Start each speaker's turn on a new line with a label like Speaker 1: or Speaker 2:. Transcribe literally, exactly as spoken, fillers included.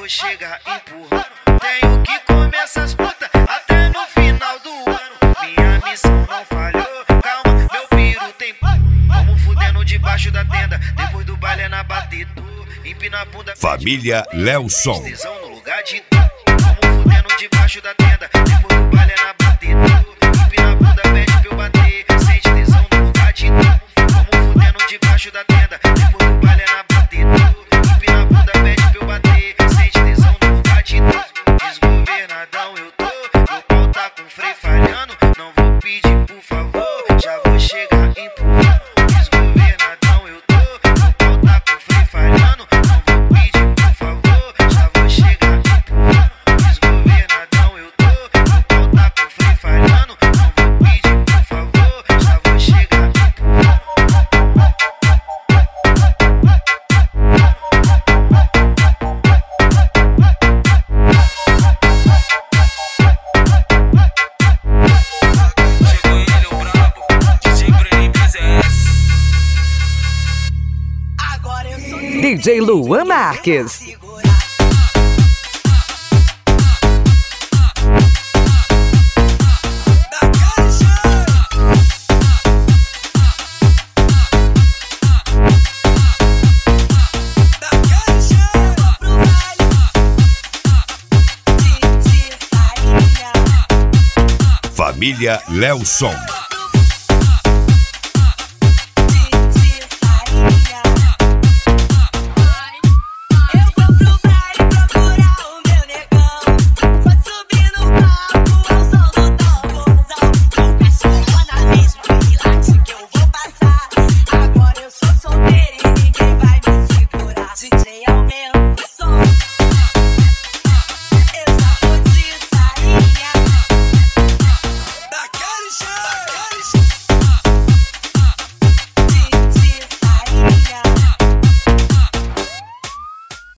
Speaker 1: vou chegar empurrando. Tenho que comer essas putas até no final do ano. Minha missão não falhou, calma, meu piro tem p***. Vamos fudendo debaixo da tenda, depois do baile é na batidura. Empina a bunda.
Speaker 2: Família Lelson.
Speaker 1: Tesão no lugar de tu. Vamos fudendo debaixo da tenda, depois do baile é na batidura. Empina a bunda, pede pra eu bater. Sente tesão no lugar de tu. Vamos fudendo debaixo da tenda, depois do baile é na batidura. Empina a bunda, pede pra eu bater. Sente tesão no lugar de tu. Desgovernadão eu tô, meu pau tá com freio falhando. Não vou pedir por favor, já vou chegar empurrando. Desgovernadão eu tô, meu pau tá com freio falhando. Não vou pedir por favor, já vou chegar empurrando. Desgovernadão eu tô, meu pau tá com freio falhando. Não vou pedir por favor, já vou chegar empurrando.
Speaker 3: D J Luan Marques.
Speaker 2: Família Lelson.
Speaker 4: D J